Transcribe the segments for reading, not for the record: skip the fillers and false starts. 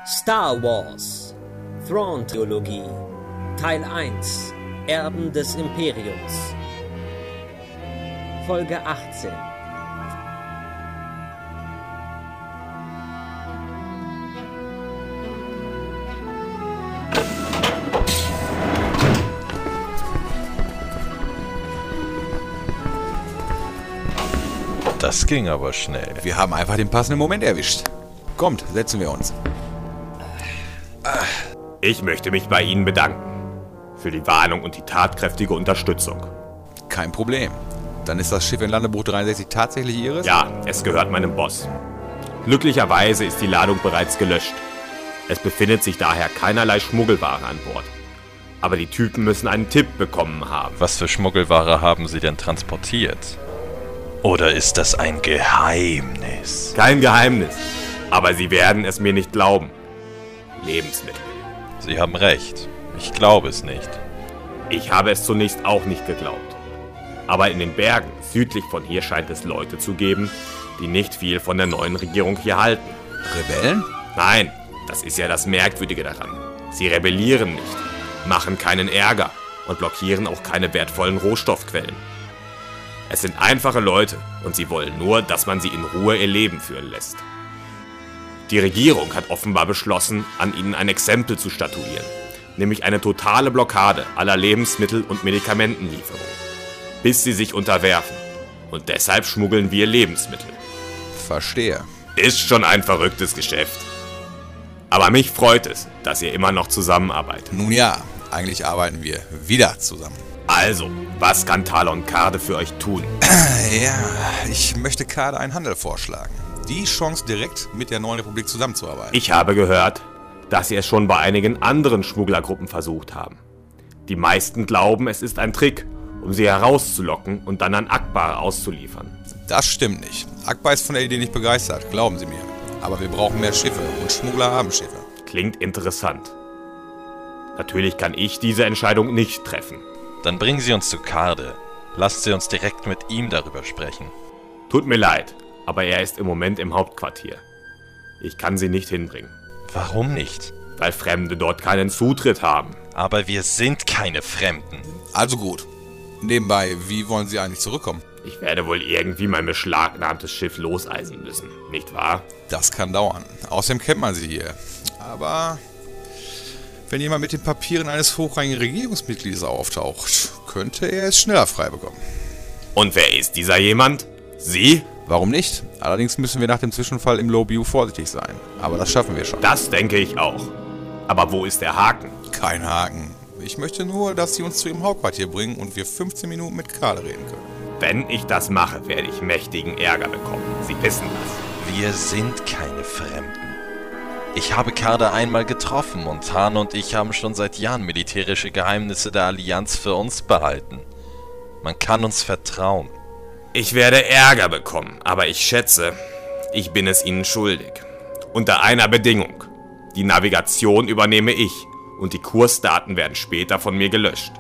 Star Wars Thrawn-Trilogie Teil 1 Erben des Imperiums Folge 18. Das ging aber schnell. Wir haben einfach den passenden Moment erwischt. Kommt, setzen wir uns. Ich möchte mich bei Ihnen bedanken. Für die Warnung und die tatkräftige Unterstützung. Kein Problem. Dann ist das Schiff in Landebuch 63 tatsächlich Ihres? Ja, es gehört meinem Boss. Glücklicherweise ist die Ladung bereits gelöscht. Es befindet sich daher keinerlei Schmuggelware an Bord. Aber die Typen müssen einen Tipp bekommen haben. Was für Schmuggelware haben Sie denn transportiert? Oder ist das ein Geheimnis? Kein Geheimnis. Aber Sie werden es mir nicht glauben. Lebensmittel. Sie haben recht. Ich glaube es nicht. Ich habe es zunächst auch nicht geglaubt. Aber in den Bergen südlich von hier scheint es Leute zu geben, die nicht viel von der neuen Regierung hier halten. Rebellen? Nein, das ist ja das Merkwürdige daran. Sie rebellieren nicht, machen keinen Ärger und blockieren auch keine wertvollen Rohstoffquellen. Es sind einfache Leute und sie wollen nur, dass man sie in Ruhe ihr Leben führen lässt. Die Regierung hat offenbar beschlossen, an ihnen ein Exempel zu statuieren, nämlich eine totale Blockade aller Lebensmittel- und Medikamentenlieferungen, bis sie sich unterwerfen. Und deshalb schmuggeln wir Lebensmittel. Verstehe. Ist schon ein verrücktes Geschäft. Aber mich freut es, dass ihr immer noch zusammenarbeitet. Nun ja, eigentlich arbeiten wir wieder zusammen. Also, was kann Talon Karrde für euch tun? Ja, ich möchte Karrde einen Handel vorschlagen. Die Chance, direkt mit der neuen Republik zusammenzuarbeiten. Ich habe gehört, dass sie es schon bei einigen anderen Schmugglergruppen versucht haben. Die meisten glauben, es ist ein Trick, um sie herauszulocken und dann an Akbar auszuliefern. Das stimmt nicht. Akbar ist von der Idee nicht begeistert, glauben Sie mir. Aber wir brauchen mehr Schiffe und Schmuggler haben Schiffe. Klingt interessant. Natürlich kann ich diese Entscheidung nicht treffen. Dann bringen Sie uns zu Karrde. Lassen Sie uns direkt mit ihm darüber sprechen. Tut mir leid, aber er ist im Moment im Hauptquartier. Ich kann sie nicht hinbringen. Warum nicht? Weil Fremde dort keinen Zutritt haben. Aber wir sind keine Fremden. Also gut. Nebenbei, wie wollen Sie eigentlich zurückkommen? Ich werde wohl irgendwie mein beschlagnahmtes Schiff loseisen müssen, nicht wahr? Das kann dauern. Außerdem kennt man Sie hier. Aber wenn jemand mit den Papieren eines hochrangigen Regierungsmitglieds auftaucht, könnte er es schneller frei bekommen. Und wer ist dieser jemand? Sie? Warum nicht? Allerdings müssen wir nach dem Zwischenfall im Low View vorsichtig sein. Aber das schaffen wir schon. Das denke ich auch. Aber wo ist der Haken? Kein Haken. Ich möchte nur, dass Sie uns zu Ihrem Hauptquartier bringen und wir 15 Minuten mit Karrde reden können. Wenn ich das mache, werde ich mächtigen Ärger bekommen. Sie wissen das. Wir sind keine Fremden. Ich habe Karrde einmal getroffen und Han und ich haben schon seit Jahren militärische Geheimnisse der Allianz für uns behalten. Man kann uns vertrauen. Ich werde Ärger bekommen, aber ich schätze, ich bin es Ihnen schuldig. Unter einer Bedingung. Die Navigation übernehme ich und die Kursdaten werden später von mir gelöscht.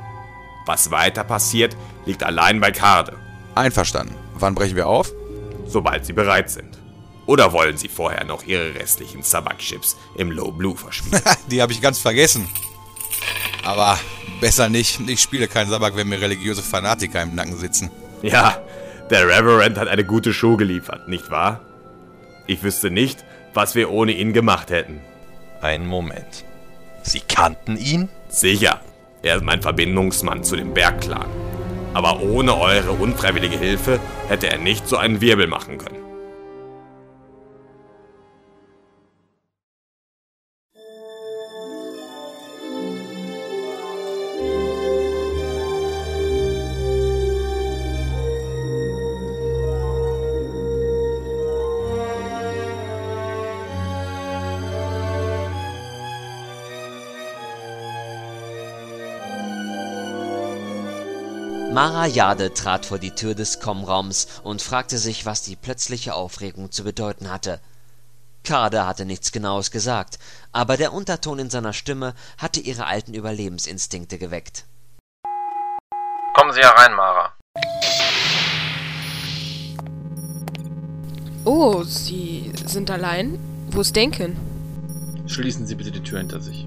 Was weiter passiert, liegt allein bei Karrde. Einverstanden. Wann brechen wir auf? Sobald Sie bereit sind. Oder wollen Sie vorher noch Ihre restlichen Sabak-Chips im Low Blue verspielen? Die habe ich ganz vergessen. Aber besser nicht. Ich spiele keinen Sabak, wenn mir religiöse Fanatiker im Nacken sitzen. Ja, der Reverend hat eine gute Show geliefert, nicht wahr? Ich wüsste nicht, was wir ohne ihn gemacht hätten. Einen Moment. Sie kannten ihn? Sicher, er ist mein Verbindungsmann zu dem Bergclan. Aber ohne eure unfreiwillige Hilfe hätte er nicht so einen Wirbel machen können. Mara Jade trat vor die Tür des Kommraums und fragte sich, was die plötzliche Aufregung zu bedeuten hatte. Karrde hatte nichts Genaues gesagt, aber der Unterton in seiner Stimme hatte ihre alten Überlebensinstinkte geweckt. Kommen Sie herein, Mara. Oh, Sie sind allein? Wo ist Denken? Schließen Sie bitte die Tür hinter sich.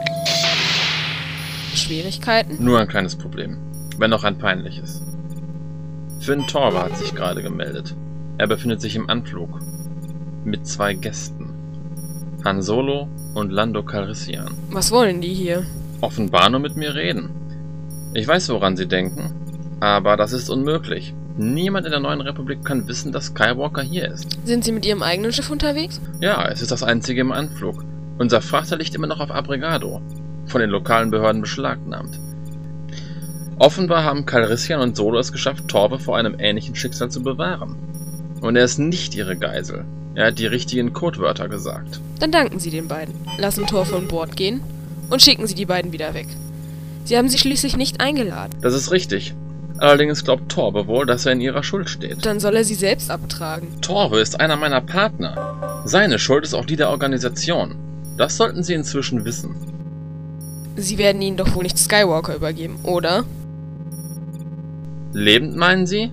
Schwierigkeiten? Nur ein kleines Problem. Wenn auch ein peinliches. Finn Torva hat sich gerade gemeldet. Er befindet sich im Anflug. Mit 2 Gästen. Han Solo und Lando Calrissian. Was wollen die hier? Offenbar nur mit mir reden. Ich weiß, woran sie denken, aber das ist unmöglich. Niemand in der neuen Republik kann wissen, dass Skywalker hier ist. Sind sie mit ihrem eigenen Schiff unterwegs? Ja, es ist das einzige im Anflug. Unser Frachter liegt immer noch auf Abregado, von den lokalen Behörden beschlagnahmt. Offenbar haben Calrissian und Solo es geschafft, Torve vor einem ähnlichen Schicksal zu bewahren. Und er ist nicht ihre Geisel. Er hat die richtigen Codewörter gesagt. Dann danken Sie den beiden, lassen Thor von Bord gehen und schicken Sie die beiden wieder weg. Sie haben sie schließlich nicht eingeladen. Das ist richtig. Allerdings glaubt Torve wohl, dass er in ihrer Schuld steht. Dann soll er sie selbst abtragen. Torve ist einer meiner Partner. Seine Schuld ist auch die der Organisation. Das sollten Sie inzwischen wissen. Sie werden ihn doch wohl nicht Skywalker übergeben, oder? Lebend, meinen Sie?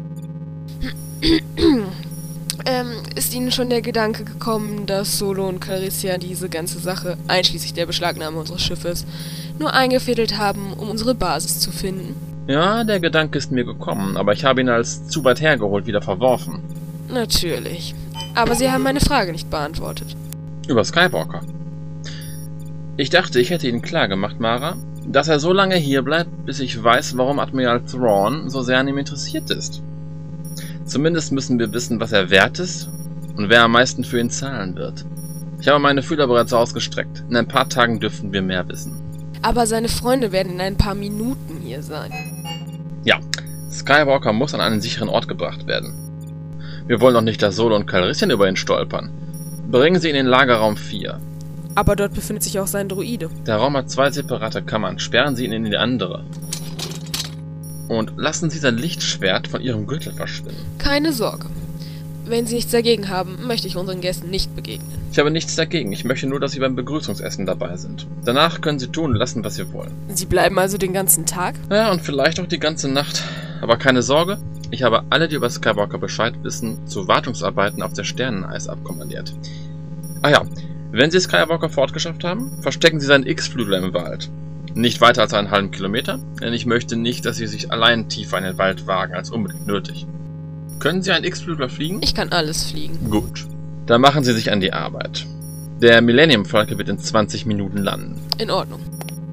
Ist Ihnen schon der Gedanke gekommen, dass Solo und Calrissian diese ganze Sache, einschließlich der Beschlagnahme unseres Schiffes, nur eingefädelt haben, um unsere Basis zu finden? Ja, der Gedanke ist mir gekommen, aber ich habe ihn als zu weit hergeholt wieder verworfen. Natürlich. Aber Sie haben meine Frage nicht beantwortet. Über Skywalker. Ich dachte, ich hätte Ihnen klargemacht, Mara, dass er so lange hier bleibt, bis ich weiß, warum Admiral Thrawn so sehr an ihm interessiert ist. Zumindest müssen wir wissen, was er wert ist und wer am meisten für ihn zahlen wird. Ich habe meine Fühler bereits ausgestreckt. In ein paar Tagen dürften wir mehr wissen. Aber seine Freunde werden in ein paar Minuten hier sein. Ja, Skywalker muss an einen sicheren Ort gebracht werden. Wir wollen doch nicht, dass Solo und Calrissian über ihn stolpern. Bringen Sie ihn in den Lagerraum 4. Aber dort befindet sich auch sein Droide. Der Raum hat 2 separate Kammern. Sperren Sie ihn in die andere. Und lassen Sie sein Lichtschwert von Ihrem Gürtel verschwinden. Keine Sorge. Wenn Sie nichts dagegen haben, möchte ich unseren Gästen nicht begegnen. Ich habe nichts dagegen. Ich möchte nur, dass Sie beim Begrüßungsessen dabei sind. Danach können Sie tun und lassen, was Sie wollen. Sie bleiben also den ganzen Tag? Ja, und vielleicht auch die ganze Nacht. Aber keine Sorge, ich habe alle, die über Skywalker Bescheid wissen, zu Wartungsarbeiten auf der Sterneneis abkommandiert. Ah ja, wenn Sie Skywalker fortgeschafft haben, verstecken Sie seinen X-Flügel im Wald. Nicht weiter als einen halben Kilometer, denn ich möchte nicht, dass Sie sich allein tiefer in den Wald wagen, als unbedingt nötig. Können Sie einen X-Flügler fliegen? Ich kann alles fliegen. Gut. Dann machen Sie sich an die Arbeit. Der Millennium Falcon wird in 20 Minuten landen. In Ordnung.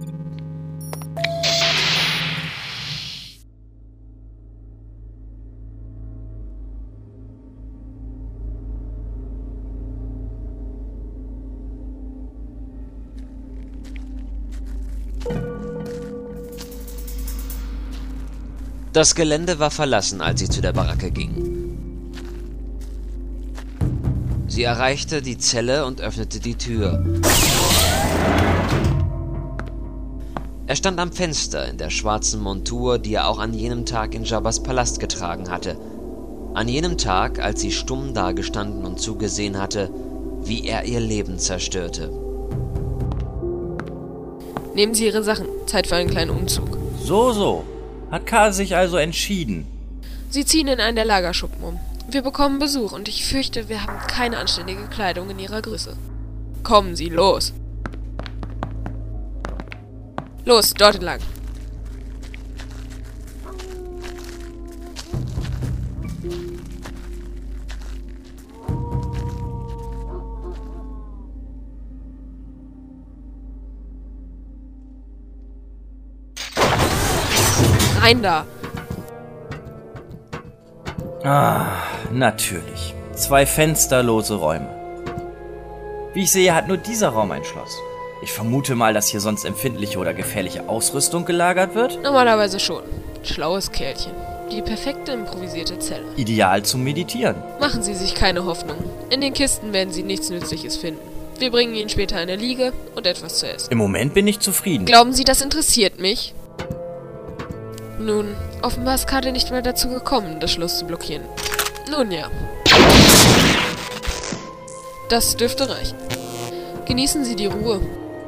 Das Gelände war verlassen, als sie zu der Baracke ging. Sie erreichte die Zelle und öffnete die Tür. Er stand am Fenster in der schwarzen Montur, die er auch an jenem Tag in Jabbas Palast getragen hatte. An jenem Tag, als sie stumm dagestanden und zugesehen hatte, wie er ihr Leben zerstörte. Nehmen Sie Ihre Sachen. Zeit für einen kleinen Umzug. So. Hat Karl sich also entschieden? Sie ziehen in einen der Lagerschuppen um. Wir bekommen Besuch und ich fürchte, wir haben keine anständige Kleidung in Ihrer Größe. Kommen Sie, los! Los, dort entlang! Rein da! Ah, natürlich. 2 fensterlose Räume. Wie ich sehe, hat nur dieser Raum ein Schloss. Ich vermute mal, dass hier sonst empfindliche oder gefährliche Ausrüstung gelagert wird. Normalerweise schon. Schlaues Kerlchen. Die perfekte improvisierte Zelle. Ideal zum Meditieren. Machen Sie sich keine Hoffnung. In den Kisten werden Sie nichts Nützliches finden. Wir bringen Ihnen später eine Liege und etwas zu essen. Im Moment bin ich zufrieden. Glauben Sie, das interessiert mich? Nun, offenbar ist Kade nicht mehr dazu gekommen, das Schloss zu blockieren. Nun ja. Das dürfte reichen. Genießen Sie die Ruhe.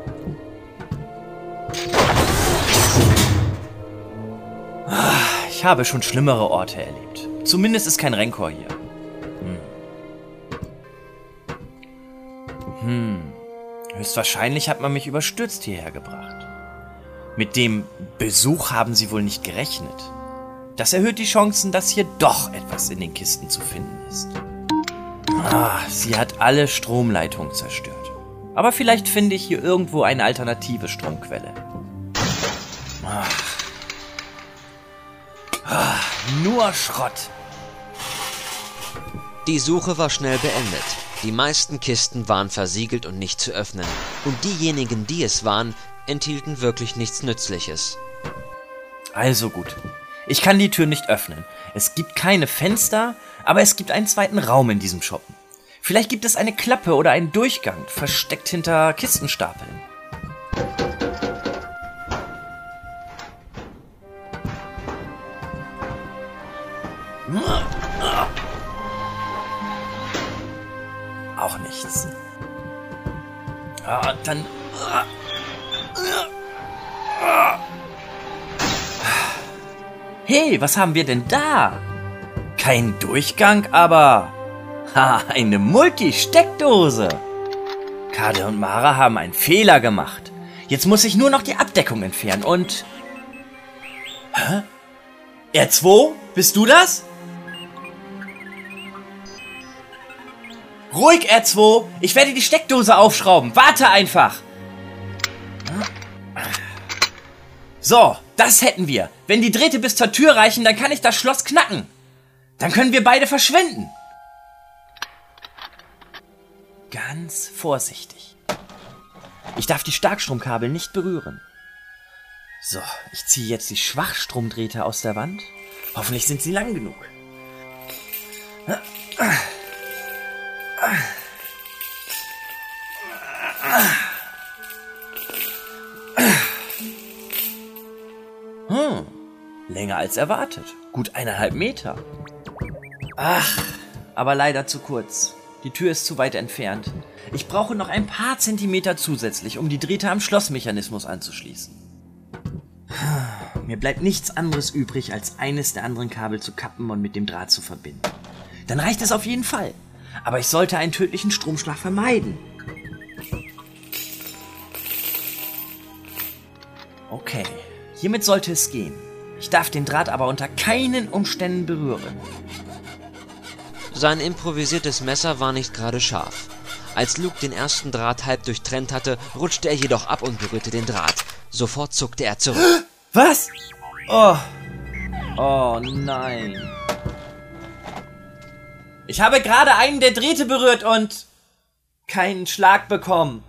Ich habe schon schlimmere Orte erlebt. Zumindest ist kein Renkor hier. Höchstwahrscheinlich hat man mich überstürzt hierher gebracht. Mit dem Besuch haben sie wohl nicht gerechnet. Das erhöht die Chancen, dass hier doch etwas in den Kisten zu finden ist. Sie hat alle Stromleitungen zerstört. Aber vielleicht finde ich hier irgendwo eine alternative Stromquelle. Nur Schrott. Die Suche war schnell beendet. Die meisten Kisten waren versiegelt und nicht zu öffnen. Und diejenigen, die es waren, enthielten wirklich nichts Nützliches. Also gut. Ich kann die Tür nicht öffnen. Es gibt keine Fenster, aber es gibt einen zweiten Raum in diesem Schuppen. Vielleicht gibt es eine Klappe oder einen Durchgang, versteckt hinter Kistenstapeln. Auch nichts. Dann... Hey, was haben wir denn da? Kein Durchgang, aber... eine Multi-Steckdose. Kade und Mara haben einen Fehler gemacht. Jetzt muss ich nur noch die Abdeckung entfernen und... Hä? R2? Bist du das? Ruhig, R2. Ich werde die Steckdose aufschrauben. Warte einfach. So, das hätten wir. Wenn die Drähte bis zur Tür reichen, dann kann ich das Schloss knacken. Dann können wir beide verschwinden. Ganz vorsichtig. Ich darf die Starkstromkabel nicht berühren. So, ich ziehe jetzt die Schwachstromdrähte aus der Wand. Hoffentlich sind sie lang genug. Länger als erwartet. Gut 1,5 Meter. Aber leider zu kurz. Die Tür ist zu weit entfernt. Ich brauche noch ein paar Zentimeter zusätzlich, um die Drähte am Schlossmechanismus anzuschließen. Mir bleibt nichts anderes übrig, als eines der anderen Kabel zu kappen und mit dem Draht zu verbinden. Dann reicht es auf jeden Fall. Aber ich sollte einen tödlichen Stromschlag vermeiden. Okay, hiermit sollte es gehen. Ich darf den Draht aber unter keinen Umständen berühren. Sein improvisiertes Messer war nicht gerade scharf. Als Luke den ersten Draht halb durchtrennt hatte, rutschte er jedoch ab und berührte den Draht. Sofort zuckte er zurück. Was? Oh nein. Ich habe gerade einen der Drähte berührt und keinen Schlag bekommen.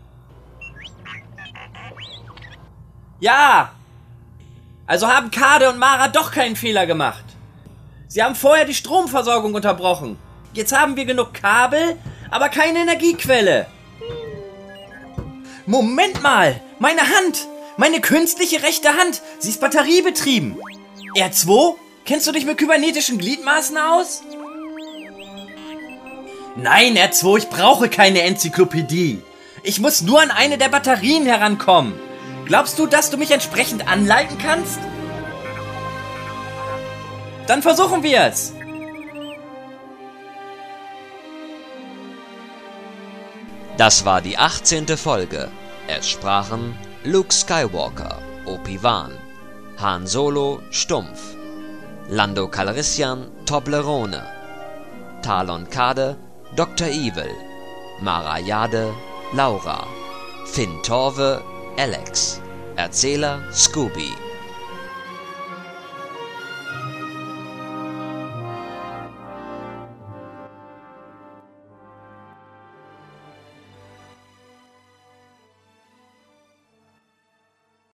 Ja! Also haben Kade und Mara doch keinen Fehler gemacht. Sie haben vorher die Stromversorgung unterbrochen. Jetzt haben wir genug Kabel, aber keine Energiequelle. Moment mal! Meine Hand! Meine künstliche rechte Hand! Sie ist batteriebetrieben. R2? Kennst du dich mit kybernetischen Gliedmaßen aus? Nein, R2, ich brauche keine Enzyklopädie. Ich muss nur an eine der Batterien herankommen. Glaubst du, dass du mich entsprechend anleiten kannst? Dann versuchen wir es. Das war die 18. Folge. Es sprachen Luke Skywalker, Obi-Wan, Han Solo, Stumpf, Lando Calrissian, Toblerone, Talon Kade, Dr. Evil, Mara Jade, Laura, Finn Torve, Alex, Erzähler Scooby,